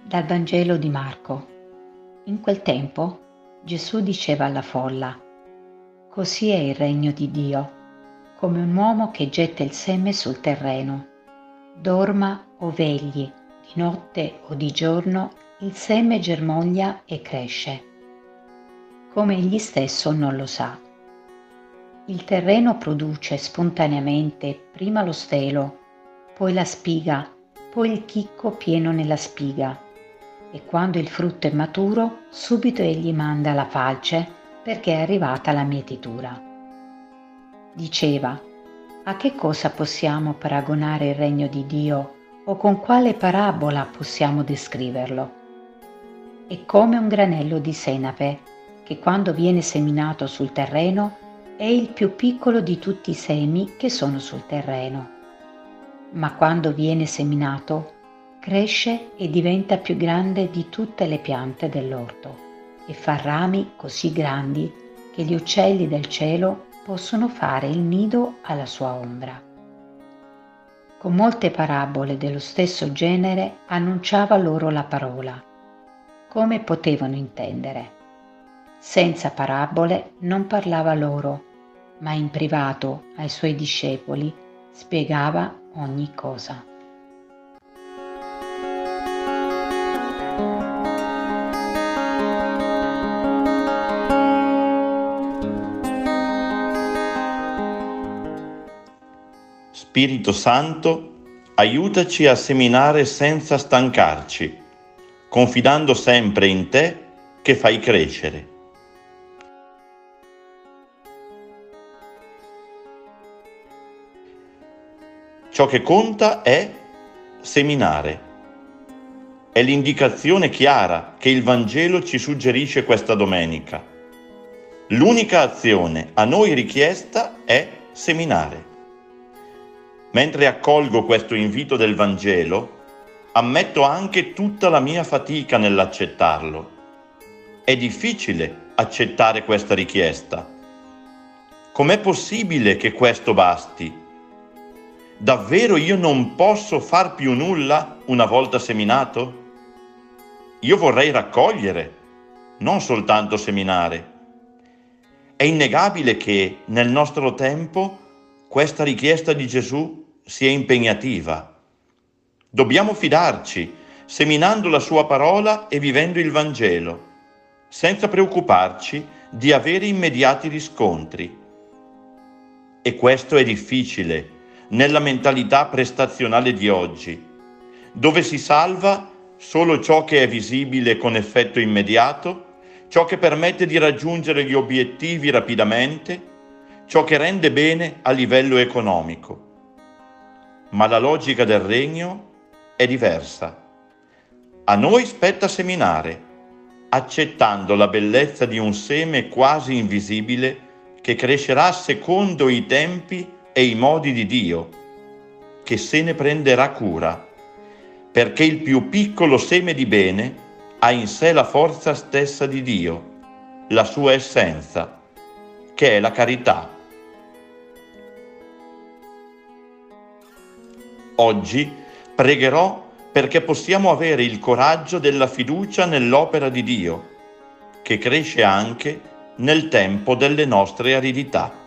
Dal Vangelo di Marco. In quel tempo Gesù diceva alla folla: «Così è il regno di Dio, come un uomo che getta il seme sul terreno. Dorma o vegli, di notte o di giorno, il seme germoglia e cresce, come egli stesso non lo sa. Il terreno produce spontaneamente prima lo stelo, poi la spiga, poi il chicco pieno nella spiga. E quando il frutto è maturo, subito egli manda la falce, perché è arrivata la mietitura». Diceva: «A che cosa possiamo paragonare il regno di Dio, o con quale parabola possiamo descriverlo? È come un granello di senape, che quando viene seminato sul terreno è il più piccolo di tutti i semi che sono sul terreno. Ma quando viene seminato, cresce e diventa più grande di tutte le piante dell'orto e fa rami così grandi che gli uccelli del cielo possono fare il nido alla sua ombra». Con molte parabole dello stesso genere annunciava loro la parola. Come potevano intendere? Senza parabole non parlava loro, ma in privato ai suoi discepoli spiegava ogni cosa. Spirito Santo, aiutaci a seminare senza stancarci, confidando sempre in te che fai crescere. Ciò che conta è seminare. È l'indicazione chiara che il Vangelo ci suggerisce questa domenica. L'unica azione a noi richiesta è seminare. Mentre accolgo questo invito del Vangelo, ammetto anche tutta la mia fatica nell'accettarlo. È difficile accettare questa richiesta. Com'è possibile che questo basti? Davvero io non posso far più nulla una volta seminato? Io vorrei raccogliere, non soltanto seminare. È innegabile che nel nostro tempo questa richiesta di Gesù sia impegnativa. Dobbiamo fidarci, seminando la sua parola e vivendo il Vangelo, senza preoccuparci di avere immediati riscontri. E questo è difficile nella mentalità prestazionale di oggi, dove si salva solo ciò che è visibile con effetto immediato, ciò che permette di raggiungere gli obiettivi rapidamente, ciò che rende bene a livello economico. Ma la logica del regno è diversa. A noi spetta seminare, accettando la bellezza di un seme quasi invisibile che crescerà secondo i tempi e i modi di Dio, che se ne prenderà cura, perché il più piccolo seme di bene ha in sé la forza stessa di Dio, la sua essenza, che è la carità. Oggi pregherò perché possiamo avere il coraggio della fiducia nell'opera di Dio, che cresce anche nel tempo delle nostre aridità.